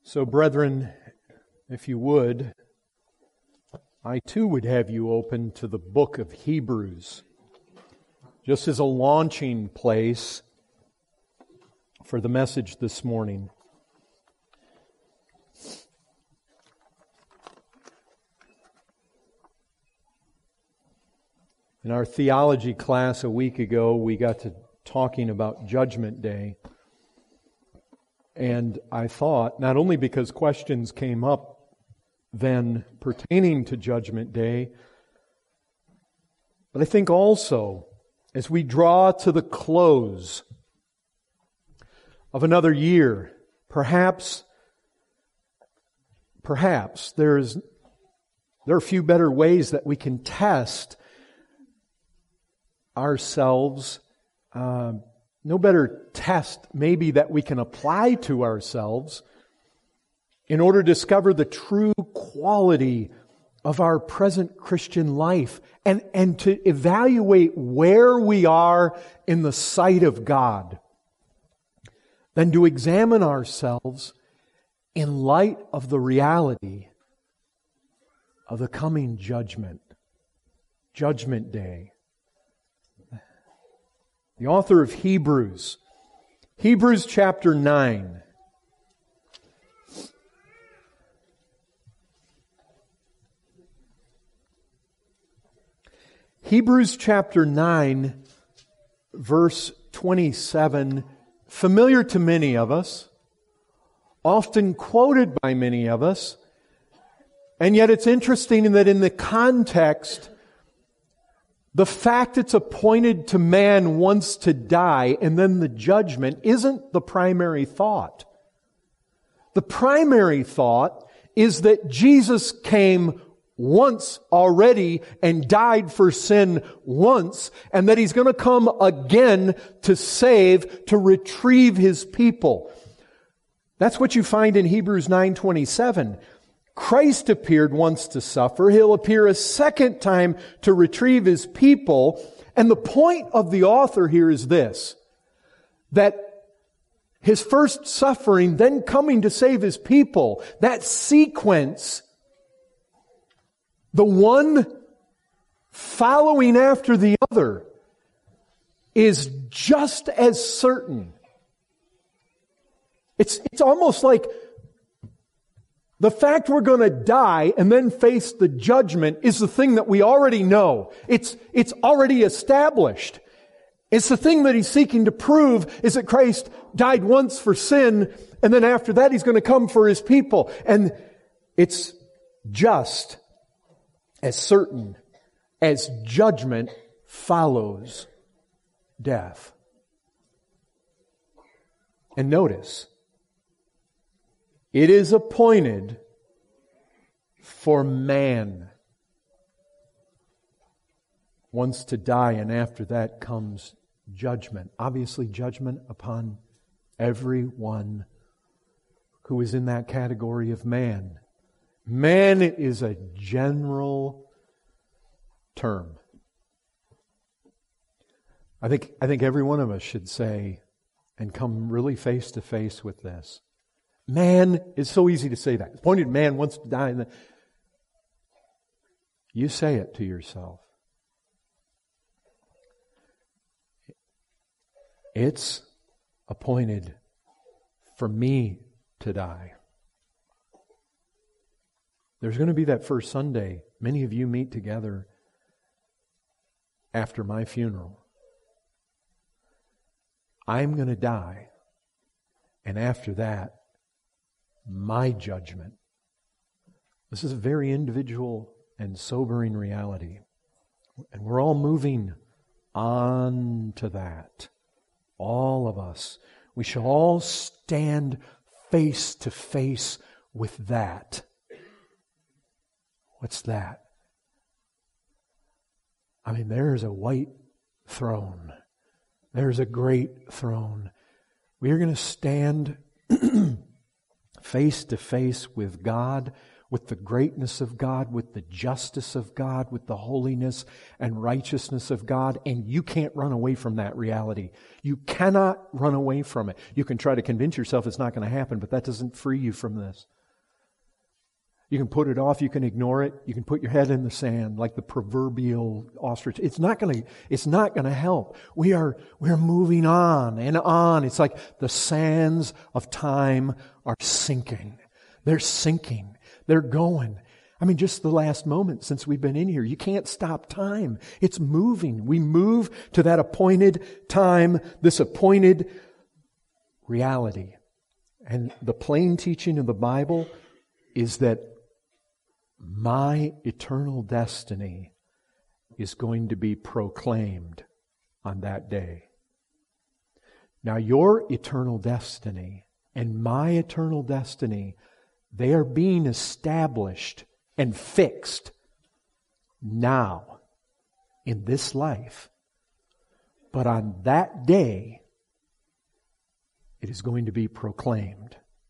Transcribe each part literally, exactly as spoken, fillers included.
So, brethren, if you would, I too would have you open to the book of Hebrews, just as a launching place for the message this morning. In our theology class a week ago, we got to talking about Judgment Day. And I thought, not only because questions came up then pertaining to Judgment Day, but I think also as we draw to the close of another year, perhaps, perhaps there's there are a few better ways that we can test ourselves. Uh, no better test maybe that we can apply to ourselves in order to discover the true quality of our present Christian life and, and to evaluate where we are in the sight of God, than to examine ourselves in light of the reality of the coming judgment, Judgment Day. The author of Hebrews, Hebrews chapter nine. Hebrews chapter nine, verse twenty-seven, familiar to many of us, often quoted by many of us, and yet it's interesting that in the context, the fact it's appointed to man once to die and then the judgment isn't the primary thought. The primary thought is that Jesus came once already and died for sin once, and that He's going to come again to save, to retrieve His people. That's what you find in Hebrews nine twenty-seven. Christ appeared once to suffer. He'll appear a second time to retrieve His people. And the point of the author here is this, that His first suffering, then coming to save His people, that sequence, the one following after the other, is just as certain. It's, it's almost like the fact we're going to die and then face the judgment is the thing that we already know. It's, it's already established. It's the thing that He's seeking to prove is that Christ died once for sin, and then after that He's going to come for His people. And it's just as certain as judgment follows death. And notice, it is appointed for man once to die, and after that comes judgment. Obviously, judgment upon everyone who is in that category of man. Man is a general term. I think, I think every one of us should say and come really face to face with this. Man, it's so easy to say that. Appointed man wants to die. And you say it to yourself. It's appointed for me to die. There's going to be that first Sunday. Many of you meet together after my funeral. I'm going to die. And after that, my judgment. This is a very individual and sobering reality. And we're all moving on to that. All of us. We shall all stand face to face with that. What's that? I mean, there's a white throne. There's a great throne. We are going to stand face to face with God. with the greatness of God, with the justice of God, with the holiness and righteousness of God, and you can't run away from that reality. You cannot run away from it. You can try to convince yourself it's not going to happen, but that doesn't free you from this. You can put it off, you can ignore it, you can put your head in the sand like the proverbial ostrich. It's not going to, it's not going to help. We are, we're moving on and on. It's like the sands of time are sinking. They're sinking. They're going. I mean, just the last moment since we've been in here, you can't stop time. It's moving. We move to that appointed time, this appointed reality. And the plain teaching of the Bible is that my eternal destiny is going to be proclaimed on that day. Now, your eternal destiny and my eternal destiny, they are being established and fixed now in this life. But on that day, it is going to be proclaimed.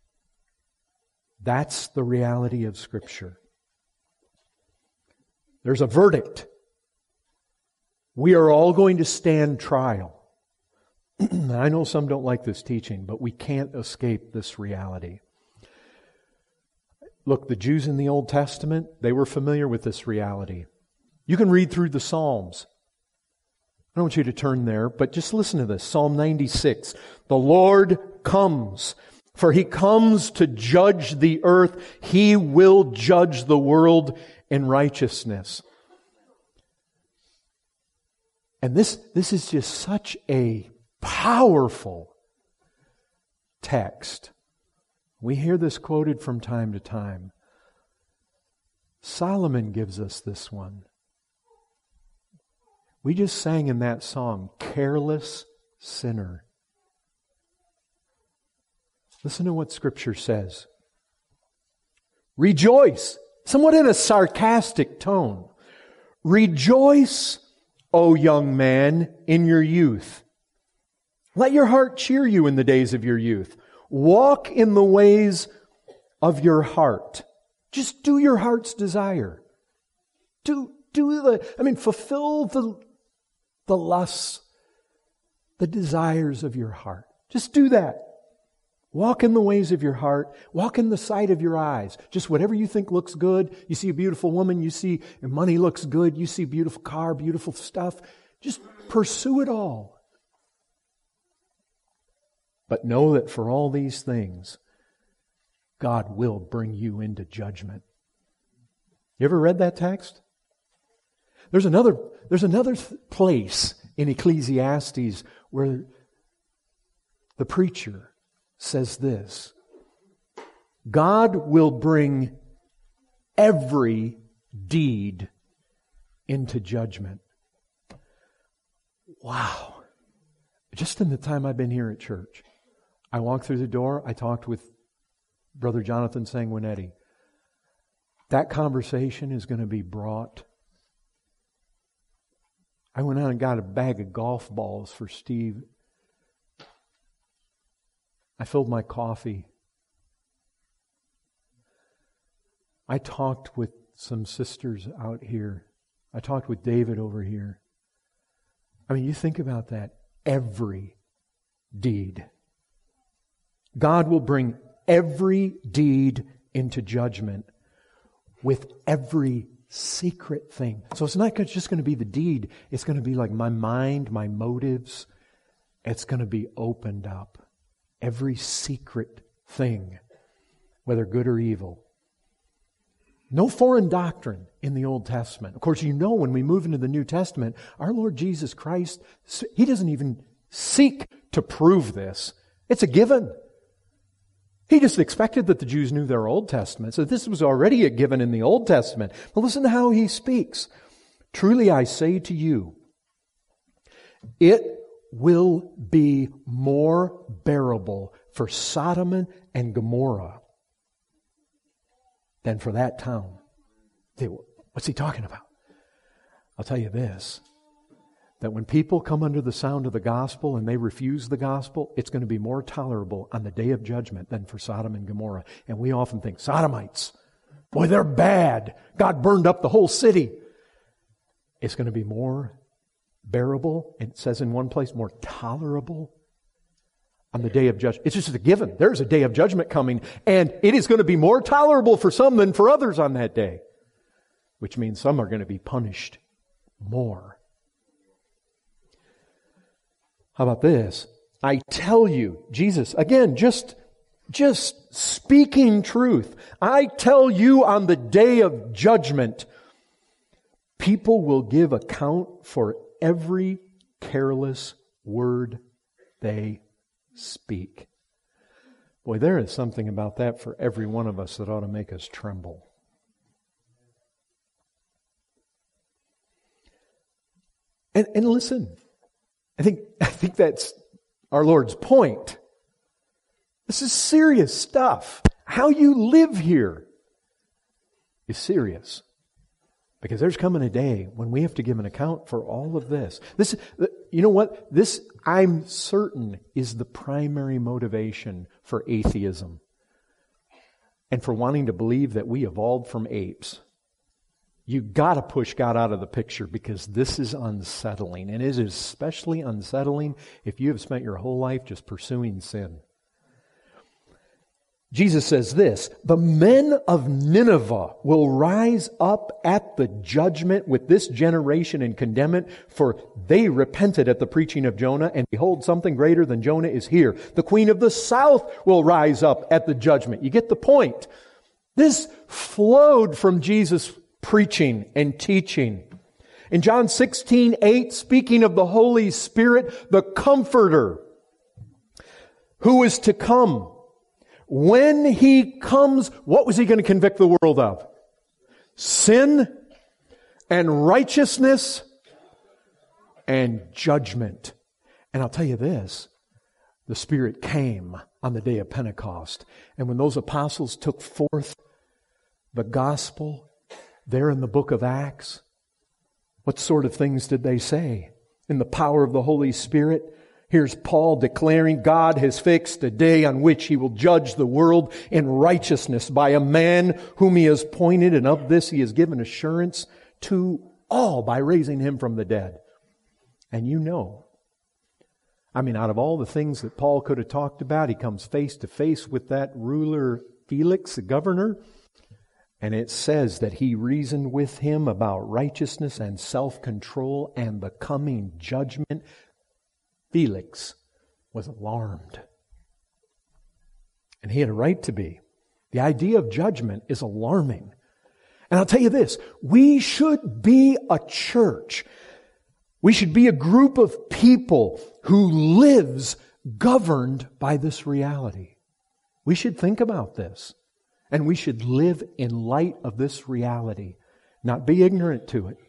That's the reality of Scripture. There's a verdict. We are all going to stand trial. I know some don't like this teaching, but we can't escape this reality. Look, the Jews in the Old Testament, they were familiar with this reality. You can read through the Psalms. I don't want you to turn there, but just listen to this. Psalm ninety-six. The Lord comes, for He comes to judge the earth. He will judge the world in righteousness. And this, this is just such a powerful text. We hear this quoted from time to time. Solomon gives us this one. We just sang in that song, Careless Sinner. Listen to what Scripture says. Rejoice, somewhat in a sarcastic tone. Rejoice, O young man, in your youth. Let your heart cheer you in the days of your youth. Walk in the ways of your heart. Just do your heart's desire. Do, do the, I mean, fulfill the, the lusts, the desires of your heart. Just do that. Walk in the ways of your heart. Walk in the sight of your eyes. Just whatever you think looks good. You see a beautiful woman. You see money looks good. You see a beautiful car, beautiful stuff. Just pursue it all. But know that for all these things, God will bring you into judgment. You ever read that text? There's another, there's another place in Ecclesiastes where the preacher says this. God will bring every deed into judgment. Wow. Just in the time I've been here at church, I walked through the door, I talked with Brother Jonathan Sanguinetti. That conversation is going to be brought. I went out and got a bag of golf balls for Steve. I filled my coffee. I talked with some sisters out here. I talked with David over here. I mean, you think about that. Every deed. God will bring every deed into judgment with every secret thing. So it's not just going to be the deed. It's going to be like my mind, my motives. It's going to be opened up. Every secret thing, whether good or evil. No foreign doctrine in the Old Testament. Of course, you know when we move into the New Testament, our Lord Jesus Christ, He doesn't even seek to prove this. It's a given. He just expected that the Jews knew their Old Testament. So this was already a given in the Old Testament. But listen to how He speaks. Truly I say to you, it will be more bearable for Sodom and Gomorrah than for that town. What's he talking about? I'll tell you this, that when people come under the sound of the gospel and they refuse the gospel, it's going to be more tolerable on the day of judgment than for Sodom and Gomorrah. And we often think, Sodomites, Boy, they're bad. God burned up the whole city. It's going to be more bearable. It says in one place, more tolerable on the day of judgment. It's just a given. There's a day of judgment coming, and it is going to be more tolerable for some than for others on that day, which means some are going to be punished more. How about this? I tell you, Jesus, again, just, just speaking truth. I tell you, on the day of judgment, people will give account for every careless word they speak. Boy, there is something about that for every one of us that ought to make us tremble. And, and listen, I think, I think that's our Lord's point. This is serious stuff. How you live here is serious. Because there's coming a day when we have to give an account for all of this. This, you know what? This, I'm certain, is the primary motivation for atheism. And for wanting to believe that we evolved from apes. You gotta push God out of the picture because this is unsettling. And it is especially unsettling if you have spent your whole life just pursuing sin. Jesus says this, the men of Nineveh will rise up at the judgment with this generation and condemn it, for they repented at the preaching of Jonah, and behold, something greater than Jonah is here. The queen of the south will rise up at the judgment. You get the point. This flowed from Jesus' preaching and teaching. In John sixteen eight, speaking of the Holy Spirit, the Comforter, who is to come, when He comes, what was He going to convict the world of? Sin and righteousness and judgment. And I'll tell you this, the Spirit came on the day of Pentecost. And when those apostles took forth the gospel there in the book of Acts, what sort of things did they say? In the power of the Holy Spirit, here's Paul declaring God has fixed a day on which He will judge the world in righteousness by a man whom He has appointed, and of this He has given assurance to all by raising Him from the dead. And you know, I mean, out of all the things that Paul could have talked about, he comes face to face with that ruler Felix, the governor, and it says that he reasoned with him about righteousness and self-control and the coming judgment. Felix was alarmed. And he had a right to be. The idea of judgment is alarming. And I'll tell you this, we should be a church. We should be a group of people who lives governed by this reality. We should think about this. And we should live in light of this reality, not be ignorant to it.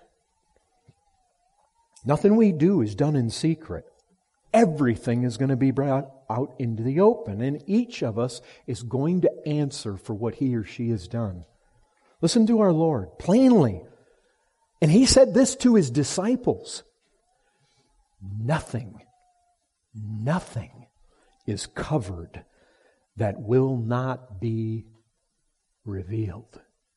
Nothing we do is done in secret. Everything is going to be brought out into the open, and each of us is going to answer for what he or she has done. Listen to our Lord plainly. And He said this to His disciples. Nothing, nothing is covered that will not be revealed,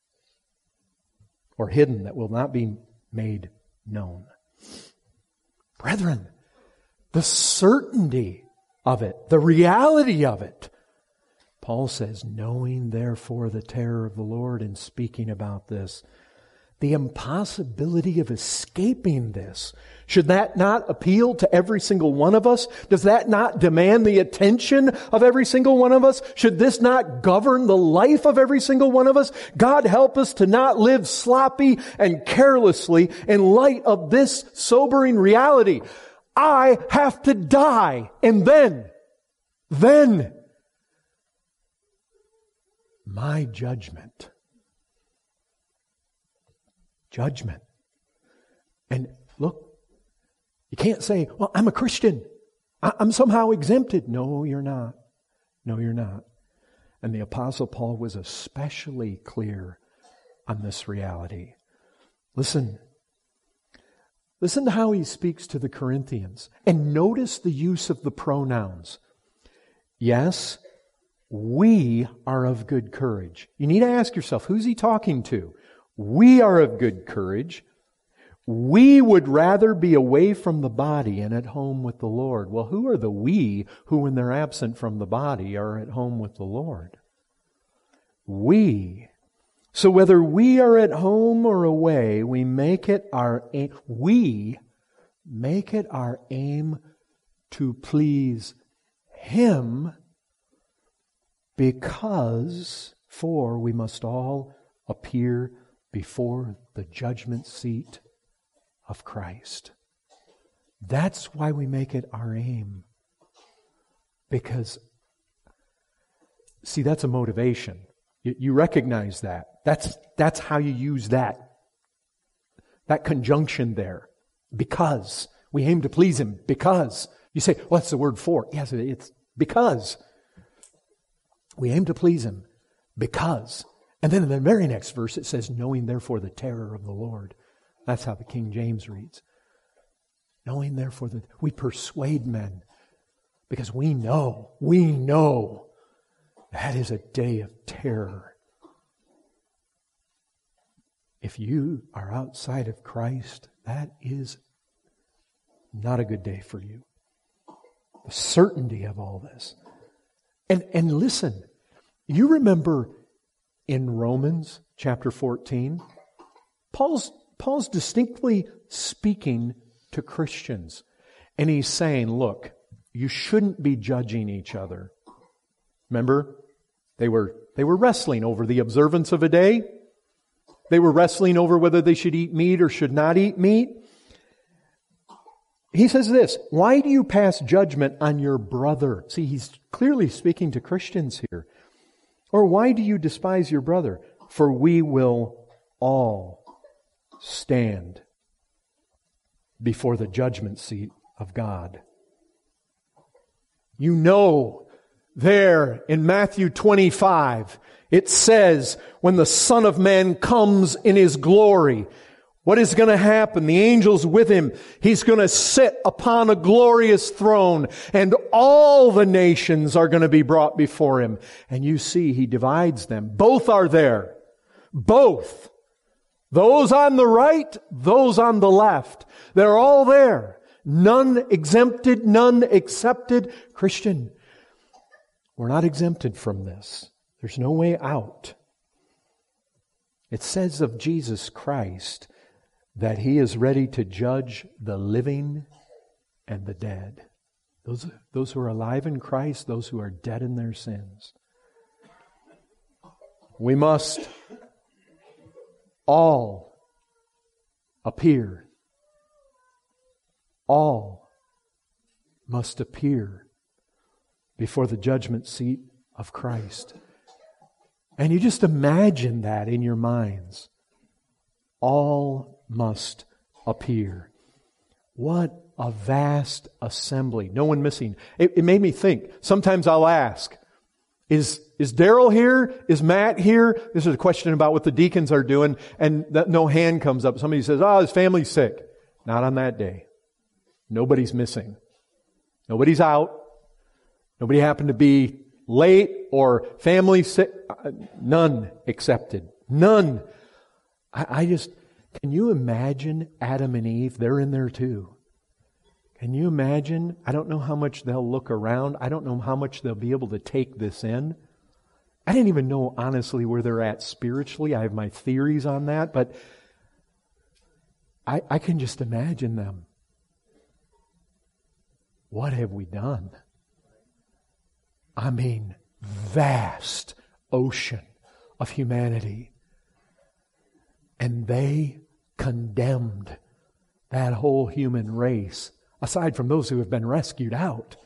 or hidden that will not be made known. Brethren, the certainty of it, the reality of it. Paul says, knowing therefore the terror of the Lord, and speaking about this, the impossibility of escaping this. Should that not appeal to every single one of us? Does that not demand the attention of every single one of us? Should this not govern the life of every single one of us? God help us to not live sloppy and carelessly in light of this sobering reality. I have to die, and then, then, my judgment. Judgment. And look, you can't say, well, I'm a Christian. I'm somehow exempted. No, you're not. No, you're not. And the Apostle Paul was especially clear on this reality. Listen. Listen to how he speaks to the Corinthians. And notice the use of the pronouns. Yes, we are of good courage. You need to ask yourself, who's he talking to? We are of good courage. We would rather be away from the body and at home with the Lord. Well, who are the we who, when they're absent from the body, are at home with the Lord? We. So whether we are at home or away, we make it our aim, we make it our aim to please Him, because, for we must all appear before the judgment seat of Christ. That's why we make it our aim. Because, see, that's a motivation. You, you recognize that. That's, that's how you use that. That conjunction there. Because. We aim to please Him. Because. You say, what's the word for? Yes, it's because. We aim to please Him. Because. And then in the very next verse it says, knowing therefore the terror of the Lord. That's how the King James reads. Knowing therefore that we persuade men, because we know, we know that is a day of terror. If you are outside of Christ, that is not a good day for you. The certainty of all this. And, and listen, you remember in Romans chapter fourteen, Paul's Paul's distinctly speaking to Christians. And he's saying, look, you shouldn't be judging each other. Remember? They were, they were wrestling over the observance of a day. They were wrestling over whether they should eat meat or should not eat meat. He says this, why do you pass judgment on your brother? See, he's clearly speaking to Christians here. Or why do you despise your brother? For we will all stand before the judgment seat of God. You know, there in Matthew twenty-five, it says, when the Son of Man comes in His glory, what is going to happen? The angels with Him. He's going to sit upon a glorious throne, and all the nations are going to be brought before Him. And you see, He divides them. Both are there. Both. Those on the right, those on the left. They're all there. None exempted, none accepted. Christian, we're not exempted from this. There's no way out. It says of Jesus Christ that He is ready to judge the living and the dead. Those, those who are alive in Christ, those who are dead in their sins. We must all appear. All must appear before the judgment seat of Christ. And you just imagine that in your minds. All must appear. What a vast assembly. No one missing. It, it made me think. Sometimes I'll ask, Is is Daryl here? Is Matt here? This is a question about what the deacons are doing, and that no hand comes up. Somebody says, oh, his family's sick. Not on that day. Nobody's missing. Nobody's out. Nobody happened to be late or family sick. None accepted. None. I, I just, can you imagine Adam and Eve? They're in there too. Can you imagine? I don't know how much they'll look around. I don't know how much they'll be able to take this in. I didn't even know, honestly, where they're at spiritually. I have my theories on that, but I, I can just imagine them. What have we done? I mean, vast ocean of humanity. And they condemned that whole human race, aside from those who have been rescued out.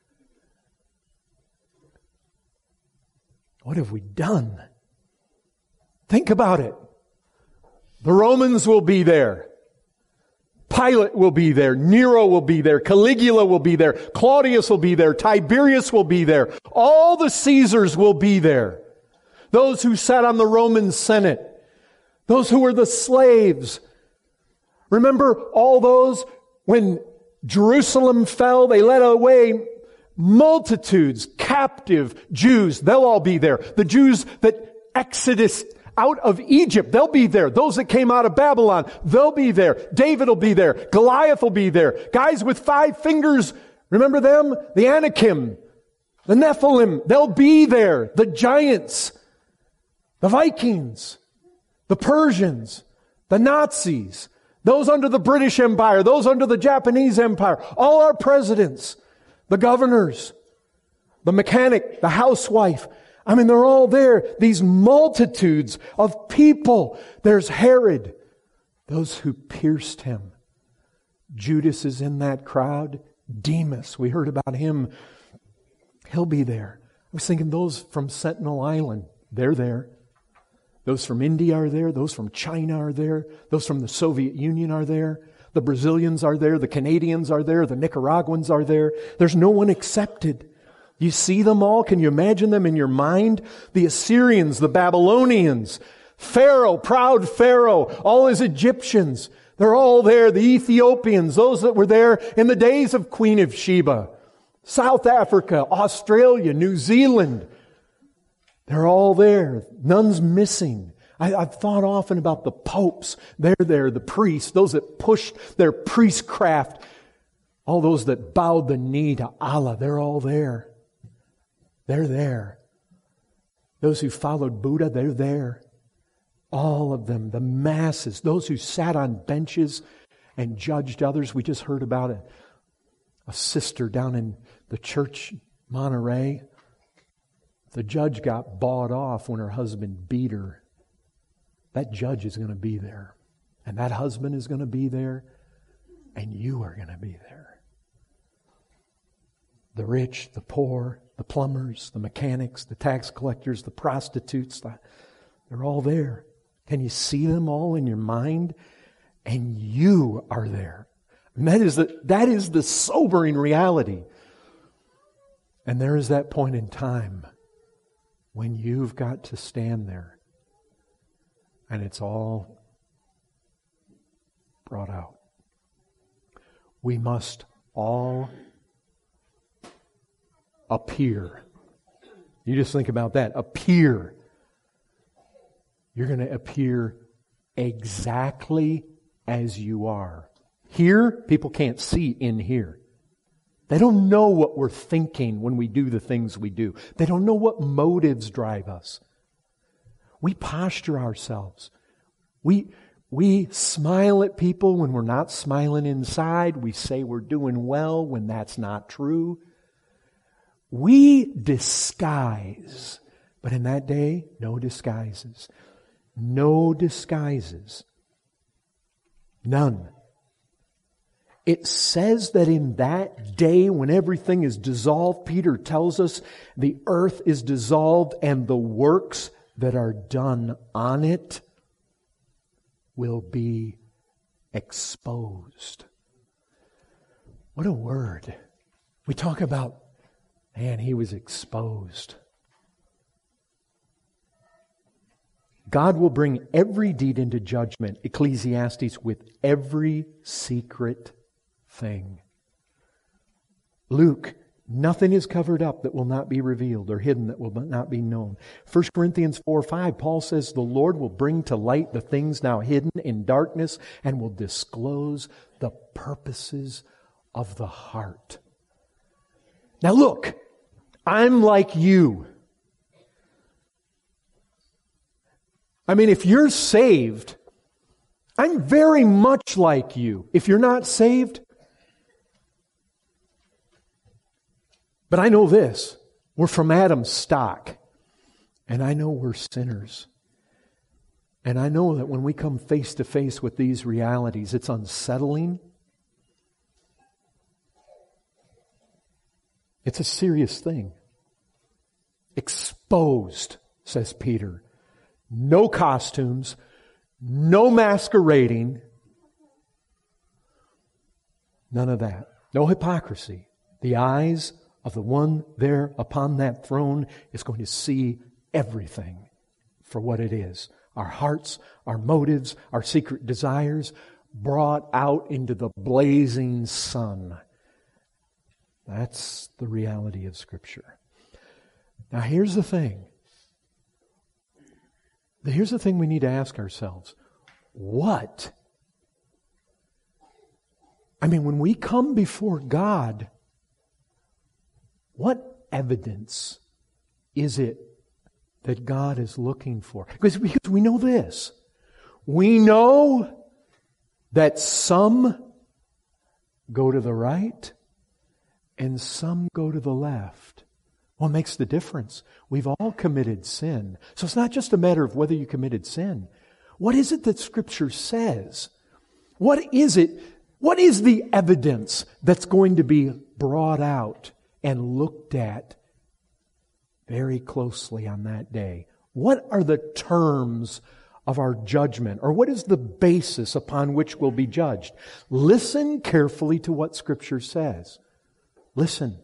What have we done? Think about it. The Romans will be there. Pilate will be there. Nero will be there. Caligula will be there. Claudius will be there. Tiberius will be there. All the Caesars will be there. Those who sat on the Roman Senate. Those who were the slaves. Remember all those when Jerusalem fell, they led away multitudes, captive Jews, they'll all be there. The Jews that exodus out of Egypt, they'll be there. Those that came out of Babylon, they'll be there. David will be there. Goliath will be there. Guys with five fingers, remember them? The Anakim, the Nephilim, they'll be there. The giants, the Vikings, the Persians, the Nazis, those under the British Empire, those under the Japanese Empire, all our presidents, the governors, the mechanic, the housewife. I mean, they're all there. These multitudes of people. There's Herod, those who pierced him. Judas is in that crowd. Demas, we heard about him. He'll be there. I was thinking those from Sentinel Island, they're there. Those from India are there. Those from China are there. Those from the Soviet Union are there. The Brazilians are there. The Canadians are there. The Nicaraguans are there. There's no one accepted. You see them all? Can you imagine them in your mind? The Assyrians, the Babylonians, Pharaoh, proud Pharaoh, all his Egyptians. They're all there. The Ethiopians, those that were there in the days of Queen of Sheba. South Africa, Australia, New Zealand. They're all there. None's missing. I, I've thought often about the popes. They're there. The priests, those that pushed their priestcraft. All those that bowed the knee to Allah, they're all there. They're there. Those who followed Buddha, they're there. All of them, the masses, those who sat on benches and judged others. We just heard about a, a sister down in the church, Monterey. The judge got bought off when her husband beat her. That judge is going to be there. And that husband is going to be there. And you are going to be there. The rich, the poor, the plumbers, the mechanics, the tax collectors, the prostitutes, the, they're all there. Can you see them all in your mind? And you are there. And that is the, that is the sobering reality. And there is that point in time when you've got to stand there and it's all brought out. We must all appear. You just think about that. Appear. You're going to appear exactly as you are. Here, people can't see in here. They don't know what we're thinking when we do the things we do. They don't know what motives drive us. We posture ourselves. We, we smile at people when we're not smiling inside. We say we're doing well when that's not true. We disguise. But in that day, no disguises. No disguises. None. It says that in that day when everything is dissolved, Peter tells us the earth is dissolved and the works that are done on it will be exposed. What a word. We talk about, man, he was exposed. God will bring every deed into judgment, Ecclesiastes, with every secret thing. Luke, nothing is covered up that will not be revealed or hidden that will not be known. First Corinthians four five, Paul says the Lord will bring to light the things now hidden in darkness and will disclose the purposes of the heart. Now look, I'm like you. I mean, if you're saved, I'm very much like you. If you're not saved, but I know this, we're from Adam's stock, and I know we're sinners. And I know that when we come face to face with these realities, it's unsettling. It's a serious thing. Exposed, says Peter. No costumes, no masquerading, none of that. No hypocrisy. The eyes of the one there upon that throne is going to see everything for what it is. Our hearts, our motives, our secret desires brought out into the blazing sun. That's the reality of Scripture. Now here's the thing. Here's the thing we need to ask ourselves. What? I mean, when we come before God, what evidence is it that God is looking for? Because, because we know this. We know that some go to the right and some go to the left. What makes the difference? We've all committed sin. So it's not just a matter of whether you committed sin. What is it that Scripture says? What is it? What is the evidence that's going to be brought out and looked at very closely on that day? What are the terms of our judgment? Or what is the basis upon which we'll be judged? Listen carefully to what Scripture says. Listen.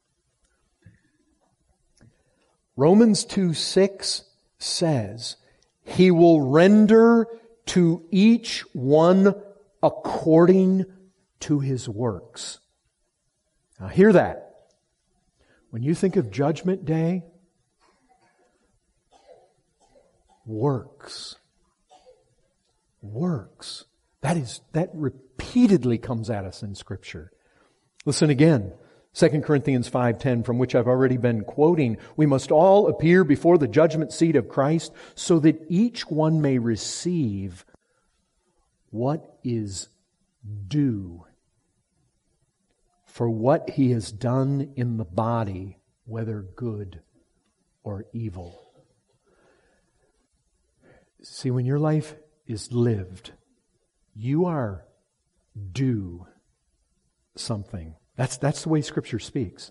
Romans two six says, He will render to each one according to his works. Now hear that. When you think of Judgment Day, works. Works. That is, that repeatedly comes at us in Scripture. Listen again. Second Corinthians five ten, from which I've already been quoting, we must all appear before the judgment seat of Christ so that each one may receive what is due for what he has done in the body, whether good or evil. See, when your life is lived, you are due something. That's, that's the way Scripture speaks.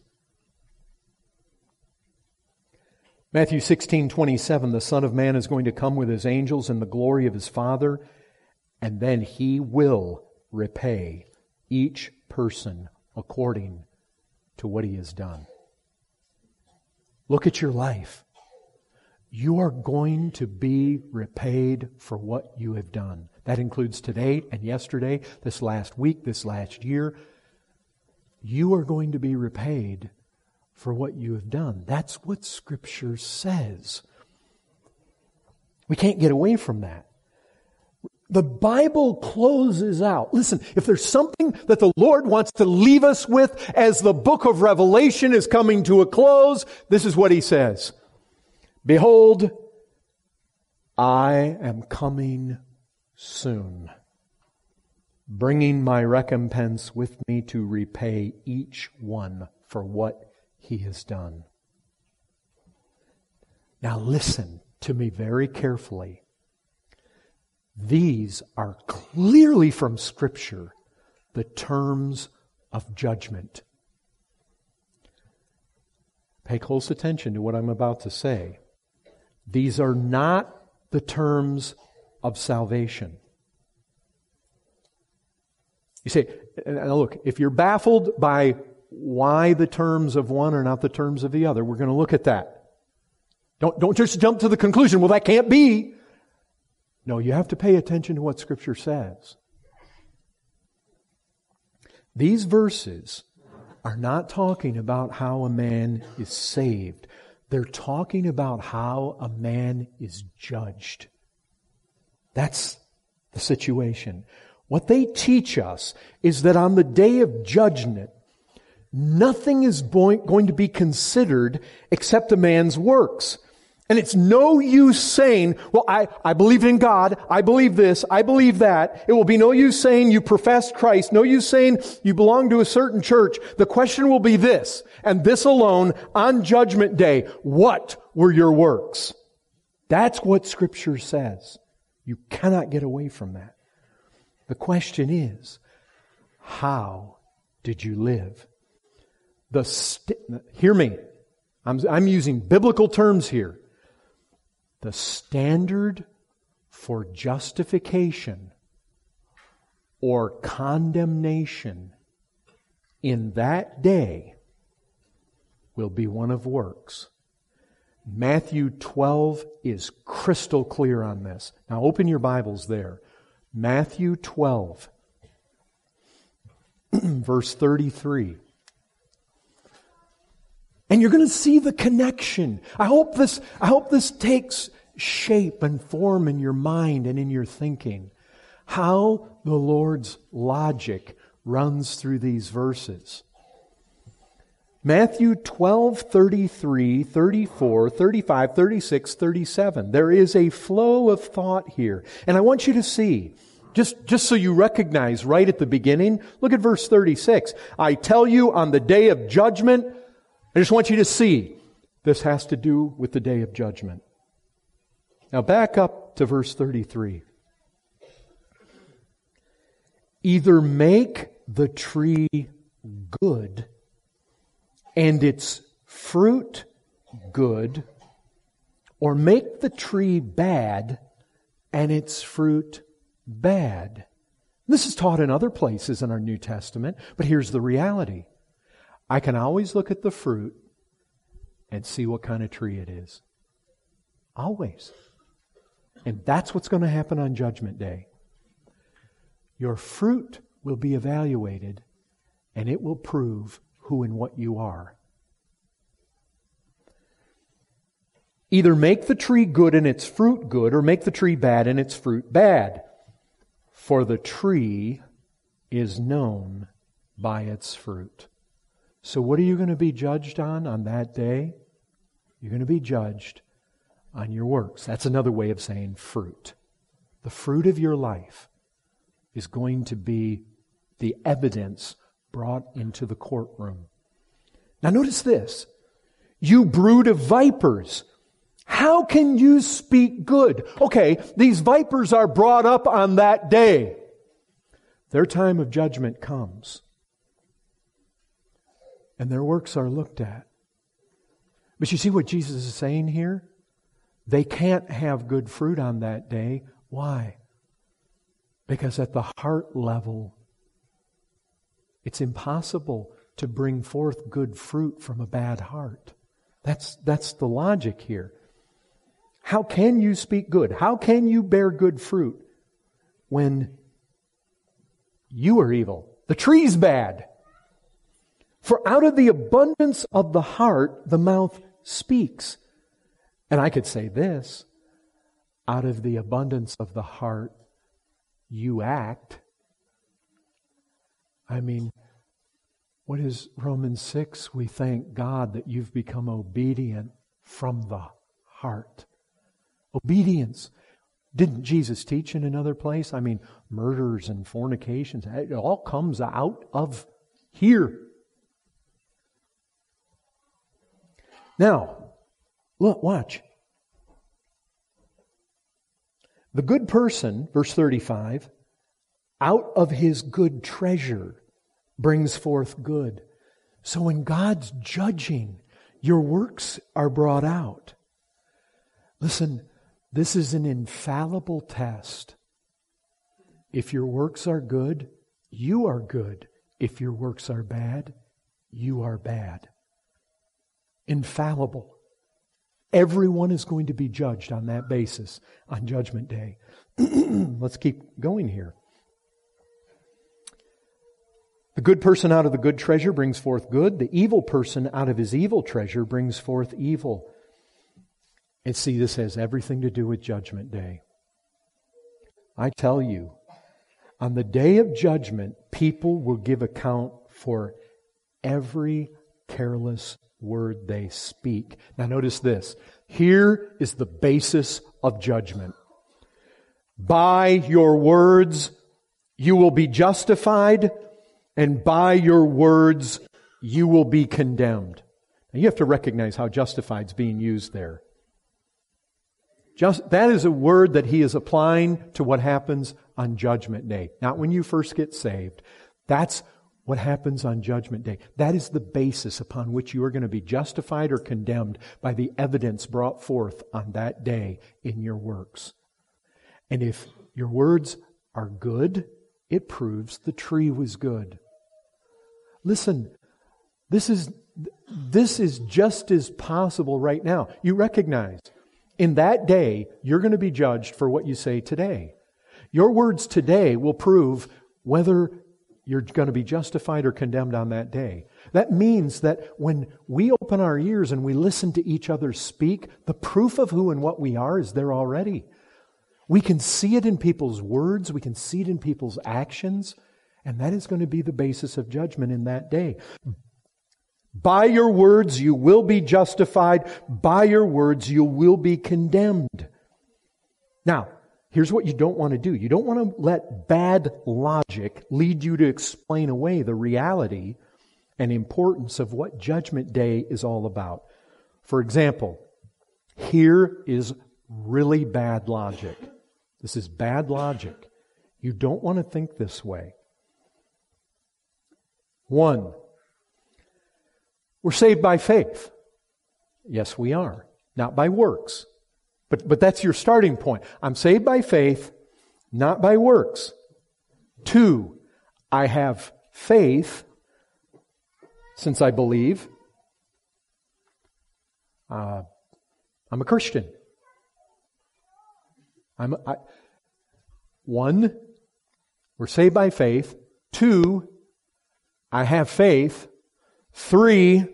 Matthew sixteen twenty-seven, the Son of Man is going to come with His angels in the glory of His Father, and then He will repay each person according to what he has done. Look at your life. You are going to be repaid for what you have done. That includes today and yesterday, this last week, this last year. You are going to be repaid for what you have done. That's what Scripture says. We can't get away from that. The Bible closes out. Listen, if there's something that the Lord wants to leave us with as the book of Revelation is coming to a close, this is what He says. Behold, I am coming soon, bringing my recompense with me to repay each one for what he has done. Now listen to me very carefully. These are clearly from Scripture the terms of judgment. Pay close attention to what I'm about to say. These are not the terms of salvation. You say, now look, if you're baffled by why the terms of one are not the terms of the other, we're going to look at that. Don't, don't just jump to the conclusion, well, that can't be. No, you have to pay attention to what Scripture says. These verses are not talking about how a man is saved. They're talking about how a man is judged. That's the situation. What they teach us is that on the day of judgment, nothing is going to be considered except a man's works. And it's no use saying, well, I, I believe in God, I believe this, I believe that. It will be no use saying you profess Christ, no use saying you belong to a certain church. The question will be this, and this alone, on Judgment Day, what were your works? That's what Scripture says. You cannot get away from that. The question is, how did you live? The st- hear me. I'm, I'm using biblical terms here. The standard for justification or condemnation in that day will be one of works. Matthew twelve is crystal clear on this. Now open your Bibles there. Matthew twelve, verse thirty-three. And you're going to see the connection. I hope this, I hope this takes shape and form in your mind and in your thinking. How the Lord's logic runs through these verses. Matthew twelve, thirty-three, thirty-four, thirty-five, thirty-six, thirty-seven. There is a flow of thought here. And I want you to see, just, just so you recognize right at the beginning, look at verse thirty-six. I tell you on the day of judgment, I just want you to see, this has to do with the day of judgment. Now back up to verse thirty-three. Either make the tree good and its fruit good, or make the tree bad and its fruit bad. This is taught in other places in our New Testament, but here's the reality. I can always look at the fruit and see what kind of tree it is. Always. And that's what's going to happen on Judgment Day. Your fruit will be evaluated, and it will prove who and what you are. Either make the tree good and its fruit good, or make the tree bad and its fruit bad. For the tree is known by its fruit. So what are you going to be judged on on that day? You're going to be judged on your works. That's another way of saying fruit. The fruit of your life is going to be the evidence brought into the courtroom. Now notice this. You brood of vipers, how can you speak good? Okay, these vipers are brought up on that day. Their time of judgment comes. And their works are looked at. But you see what Jesus is saying here? They can't have good fruit on that day. Why? Because at the heart level, it's impossible to bring forth good fruit from a bad heart. That's, that's the logic here. How can you speak good? How can you bear good fruit when you are evil? The tree's bad. For out of the abundance of the heart, the mouth speaks. And I could say this, out of the abundance of the heart, you act. I mean, what is Romans six? We thank God that you've become obedient from the heart. Obedience. Didn't Jesus teach in another place? I mean, murders and fornications, it all comes out of here. Now, look, watch. The good person, verse thirty-five, out of his good treasure brings forth good. So when God's judging, your works are brought out. Listen, this is an infallible test. If your works are good, you are good. If your works are bad, you are bad. Infallible. Everyone is going to be judged on that basis on Judgment Day. Let's keep going here. The good person out of the good treasure brings forth good. The evil person out of his evil treasure brings forth evil. And see, this has everything to do with Judgment Day. I tell you, on the day of judgment, people will give account for every careless word they speak. Now notice this. Here is the basis of judgment. By your words you will be justified, and by your words you will be condemned. Now you have to recognize how justified is being used there. Just, that is a word that he is applying to what happens on Judgment Day. Not when you first get saved. That's what happens on Judgment Day. That is the basis upon which you are going to be justified or condemned by the evidence brought forth on that day in your works. And if your words are good, it proves the tree was good. Listen, this is, this is just as possible right now. You recognize, in that day, you're going to be judged for what you say today. Your words today will prove whether you're going to be justified or condemned on that day. That means that when we open our ears and we listen to each other speak, the proof of who and what we are is there already. We can see it in people's words, we can see it in people's actions, and that is going to be the basis of judgment in that day. By your words you will be justified, by your words you will be condemned. Now, here's what you don't want to do. You don't want to let bad logic lead you to explain away the reality and importance of what Judgment Day is all about. For example, here is really bad logic. This is bad logic. You don't want to think this way. One, we're saved by faith. Yes, we are. Not by works. But, but that's your starting point. I'm saved by faith, not by works. Two, I have faith since I believe. Uh, I'm a Christian. I'm a, I, one, we're saved by faith. Two, I have faith. Three,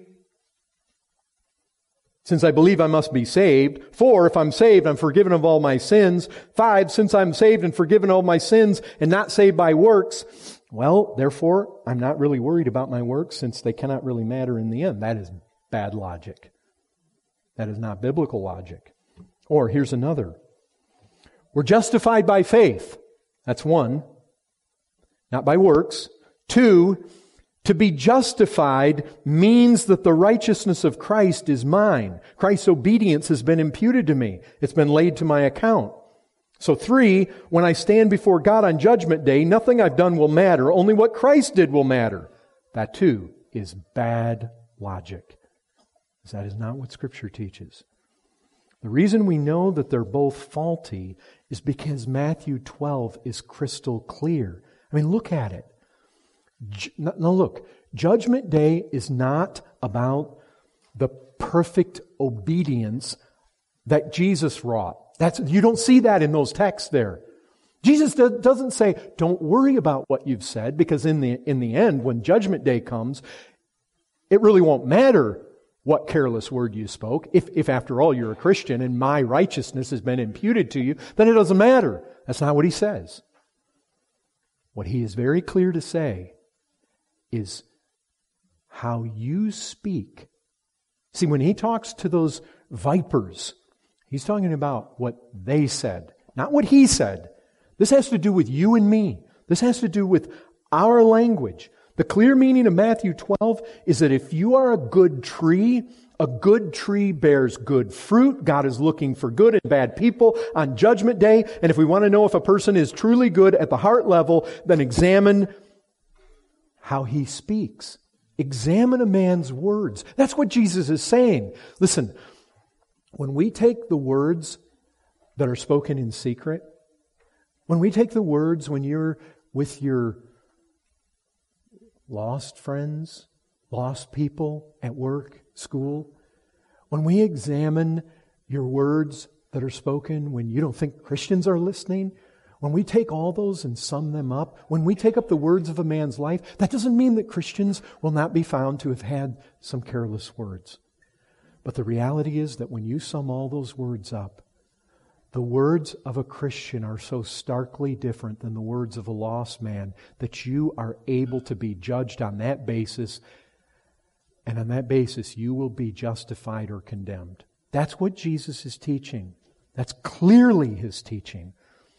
since I believe I must be saved. Four, if I'm saved, I'm forgiven of all my sins. Five, since I'm saved and forgiven all my sins and not saved by works, well, therefore, I'm not really worried about my works since they cannot really matter in the end. That is bad logic. That is not biblical logic. Or here's another. We're justified by faith. That's one. Not by works. Two, to be justified means that the righteousness of Christ is mine. Christ's obedience has been imputed to me. It's been laid to my account. So three, when I stand before God on Judgment Day, nothing I've done will matter. Only what Christ did will matter. That too is bad logic. That is not what Scripture teaches. The reason we know that they're both faulty is because Matthew twelve is crystal clear. I mean, look at it. Now look, Judgment Day is not about the perfect obedience that Jesus wrought. That's, you don't see that in those texts there. Jesus doesn't say, don't worry about what you've said, because in the, in the end, when Judgment Day comes, it really won't matter what careless word you spoke. If, if after all you're a Christian and my righteousness has been imputed to you, then it doesn't matter. That's not what he says. What he is very clear to say is how you speak. See, when he talks to those vipers, he's talking about what they said, not what he said. This has to do with you and me. This has to do with our language. The clear meaning of Matthew twelve is that if you are a good tree, a good tree bears good fruit. God is looking for good and bad people on Judgment Day. And if we want to know if a person is truly good at the heart level, then examine how he speaks. Examine a man's words. That's what Jesus is saying. Listen, when we take the words that are spoken in secret, when we take the words when you're with your lost friends, lost people at work, school, when we examine your words that are spoken when you don't think Christians are listening, when we take all those and sum them up, when we take up the words of a man's life, that doesn't mean that Christians will not be found to have had some careless words. But the reality is that when you sum all those words up, the words of a Christian are so starkly different than the words of a lost man that you are able to be judged on that basis, and on that basis you will be justified or condemned. That's what Jesus is teaching. That's clearly His teaching.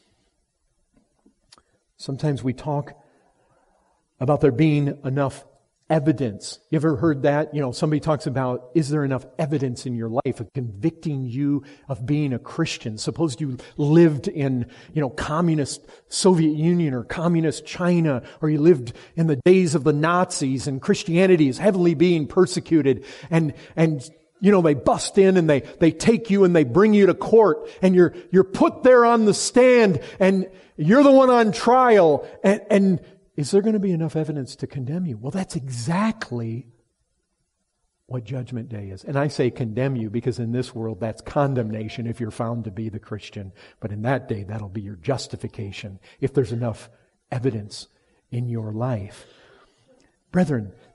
Sometimes we talk about there being enough evidence. You ever heard that? You know, somebody talks about, is there enough evidence in your life of convicting you of being a Christian? Suppose you lived in, you know, communist Soviet Union or communist China, or you lived in the days of the Nazis and Christianity is heavily being persecuted, and, and, you know, they bust in and they, they take you and they bring you to court, and you're, you're put there on the stand and you're the one on trial, and, and is there going to be enough evidence to condemn you? Well, that's exactly what Judgment Day is. And I say condemn you because in this world that's condemnation if you're found to be the Christian. But in that day, that'll be your justification if there's enough evidence in your life. Brethren,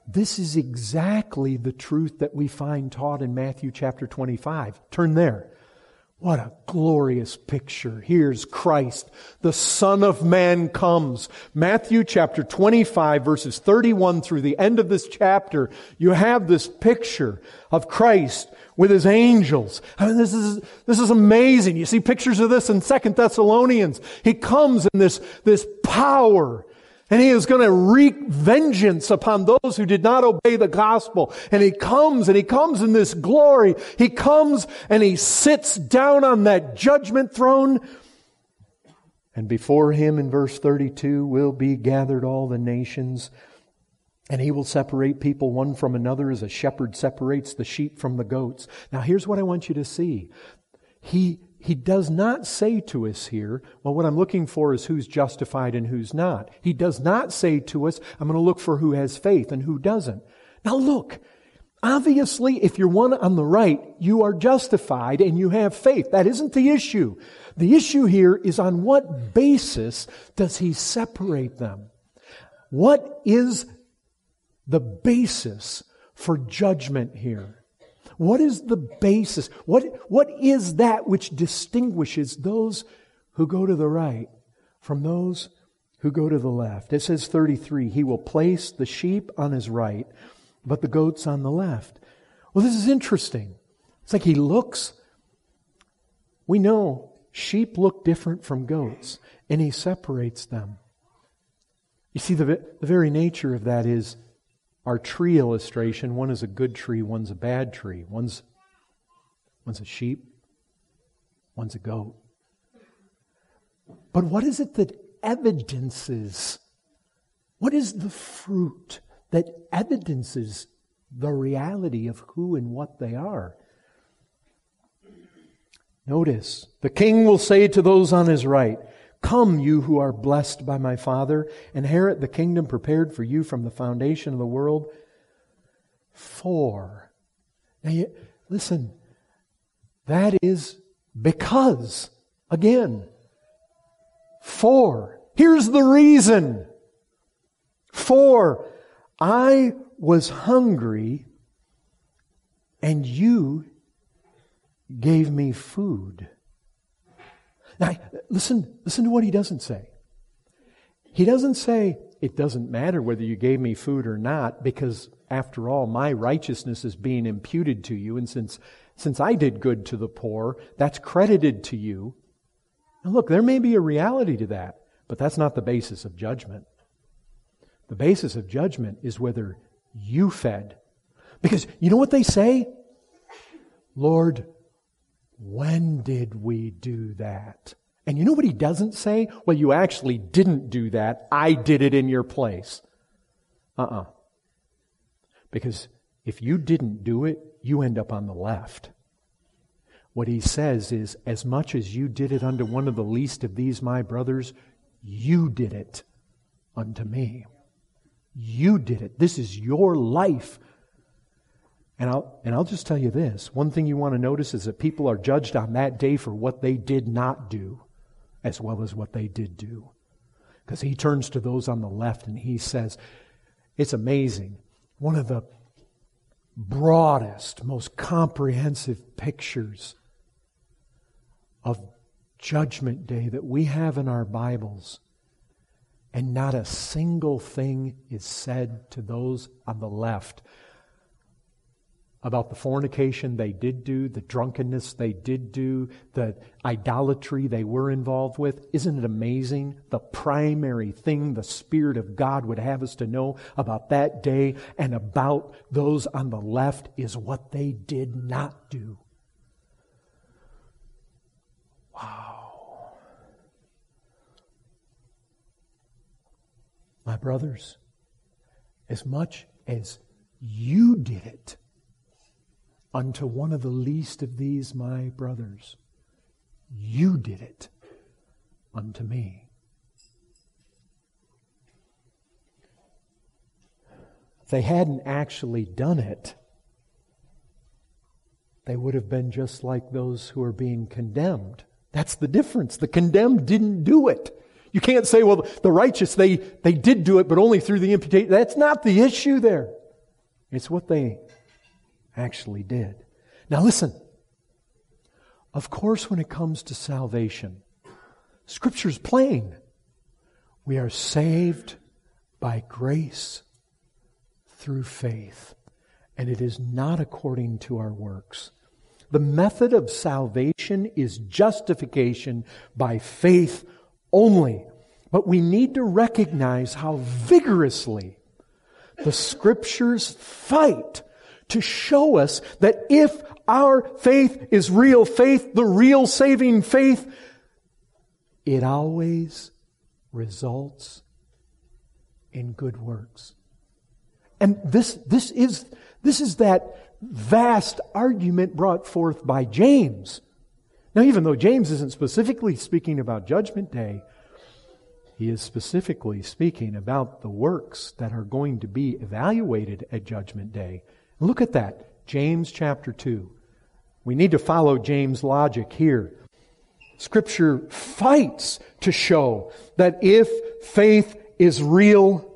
This is exactly the truth that we find taught in Matthew chapter twenty-five. Turn there. What a glorious picture. Here's Christ, the Son of Man comes. Matthew chapter twenty-five, verses thirty-one through the end of this chapter, you have this picture of Christ with His angels. I mean, this is, this is amazing. You see pictures of this in Second Thessalonians. He comes in this, this power. And He is going to wreak vengeance upon those who did not obey the gospel. And He comes, and He comes in this glory. He comes and He sits down on that judgment throne. And before Him, in verse thirty-two, will be gathered all the nations. And He will separate people one from another as a shepherd separates the sheep from the goats. Now here's what I want you to see. He He does not say to us here, well, what I'm looking for is who's justified and who's not. He does not say to us, I'm going to look for who has faith and who doesn't. Now look, obviously, if you're one on the right, you are justified and you have faith. That isn't the issue. The issue here is on what basis does He separate them? What is the basis for judgment here? What is the basis? What, what is that which distinguishes those who go to the right from those who go to the left? It says thirty-three, He will place the sheep on His right, but the goats on the left. Well, this is interesting. It's like He looks. We know sheep look different from goats, and He separates them. You see, the, the very nature of that is our tree illustration. One is a good tree, one's a bad tree. One's, one's a sheep, one's a goat. But what is it that evidences? What is the fruit that evidences the reality of who and what they are? Notice, the King will say to those on His right, Come, you who are blessed by my Father, inherit the kingdom prepared for you from the foundation of the world. For, now you, listen, that is because, again, for, here's the reason. For, I was hungry, and you gave me food. Now, listen, listen to what He doesn't say. He doesn't say, it doesn't matter whether you gave me food or not, because after all, my righteousness is being imputed to you, and since, since I did good to the poor, that's credited to you. Now look, there may be a reality to that, but that's not the basis of judgment. The basis of judgment is whether you fed. Because you know what they say? Lord, when did we do that? And you know what He doesn't say? Well, you actually didn't do that. I did it in your place. Uh-uh. Because if you didn't do it, you end up on the left. What He says is, as much as you did it unto one of the least of these my brothers, you did it unto me. You did it. This is your life. And I'll, and I'll just tell you this. One thing you want to notice is that people are judged on that day for what they did not do, as well as what they did do. Because He turns to those on the left and He says, it's amazing. One of the broadest, most comprehensive pictures of Judgment Day that we have in our Bibles. And not a single thing is said to those on the left about the fornication they did do, the drunkenness they did do, the idolatry they were involved with. Isn't it amazing? The primary thing the Spirit of God would have us to know about that day and about those on the left is what they did not do. Wow. My brothers, as much as you did it unto one of the least of these my brothers, you did it unto me. If they hadn't actually done it, they would have been just like those who are being condemned. That's the difference. The condemned didn't do it. You can't say, well, the righteous, they, they did do it, but only through the imputation. That's not the issue there. It's what they actually did. Now listen. Of course, when it comes to salvation, Scripture's plain. We are saved by grace through faith. And it is not according to our works. The method of salvation is justification by faith only. But we need to recognize how vigorously the Scriptures fight to show us that if our faith is real faith, the real saving faith, it always results in good works. And this, this is, this is that vast argument brought forth by James. Now, even though James isn't specifically speaking about Judgment Day, he is specifically speaking about the works that are going to be evaluated at Judgment Day. Look at that. James chapter two. We need to follow James' logic here. Scripture fights to show that if faith is real,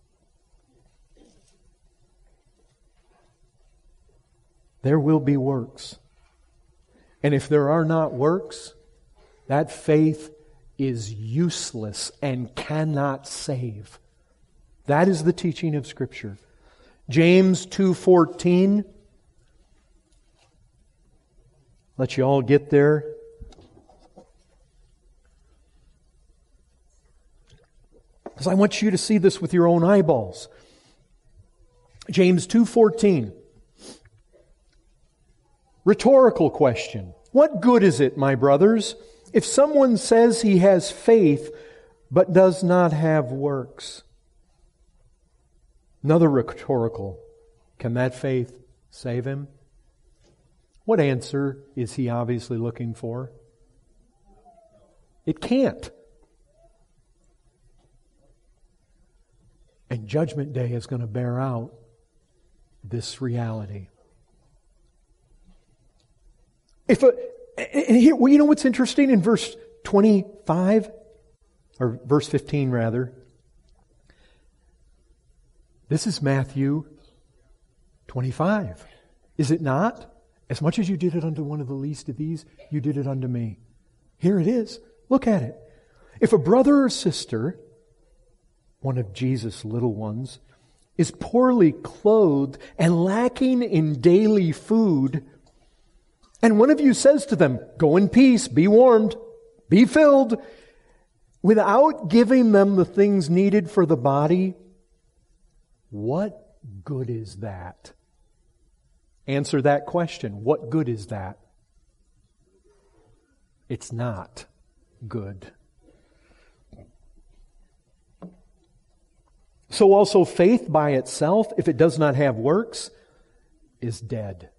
there will be works. And if there are not works, that faith is useless and cannot save. That is the teaching of Scripture. James two fourteen. Let you all get there. Because I want you to see this with your own eyeballs. James two fourteen. Rhetorical question. What good is it, my brothers, if someone says he has faith but does not have works? Another rhetorical. Can that faith save him? What answer is he obviously looking for? It can't. And Judgment Day is going to bear out this reality. If a, and here, well, you know what's interesting in verse twenty-five, or verse fifteen rather. This is Matthew twenty-five. Is it not? As much as you did it unto one of the least of these, you did it unto me. Here it is. Look at it. If a brother or sister, one of Jesus' little ones, is poorly clothed and lacking in daily food, and one of you says to them, go in peace, be warmed, be filled, without giving them the things needed for the body, what good is that? Answer that question. What good is that? It's not good. So also faith by itself, if it does not have works, is dead.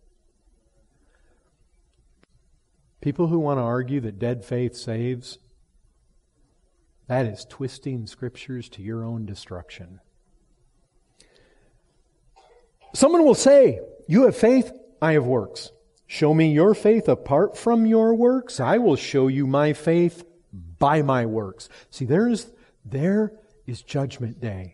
People who want to argue that dead faith saves, that is twisting Scriptures to your own destruction. Someone will say, you have faith, I have works. Show me your faith apart from your works. I will show you my faith by my works. See, there is, there is Judgment Day.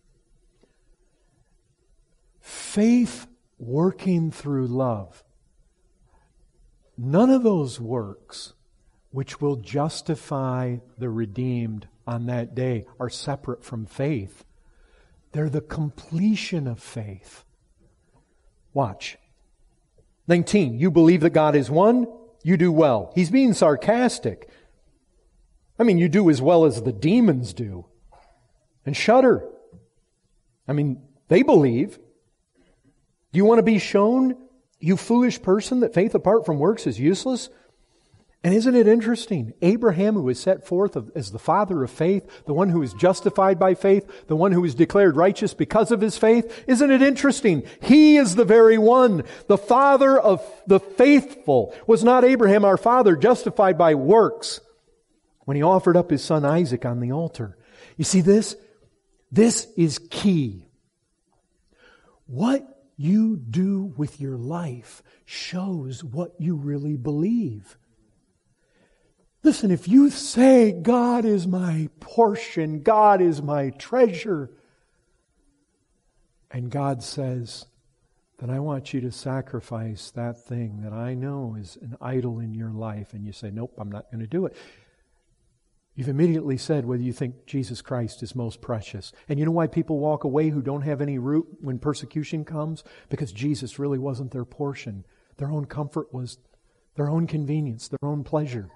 Faith working through love. None of those works which will justify the redeemed on that day are separate from faith. They're the completion of faith. Watch. nineteen. You believe that God is one? You do well. He's being sarcastic. I mean, you do as well as the demons do. And shudder. I mean, they believe. Do you want to be shown, you foolish person, that faith apart from works is useless? And isn't it interesting? Abraham, who is set forth as the father of faith, the one who is justified by faith, the one who is declared righteous because of his faith, isn't it interesting? He is the very one, the father of the faithful. Was not Abraham our father justified by works when he offered up his son Isaac on the altar? You see this? This is key. What you do with your life shows what you really believe. Listen, if you say, God is my portion, God is my treasure, and God says, then I want you to sacrifice that thing that I know is an idol in your life. And you say, nope, I'm not going to do it. You've immediately said whether you think Jesus Christ is most precious. And you know why people walk away who don't have any root when persecution comes? Because Jesus really wasn't their portion. Their own comfort was their own convenience, their own pleasure.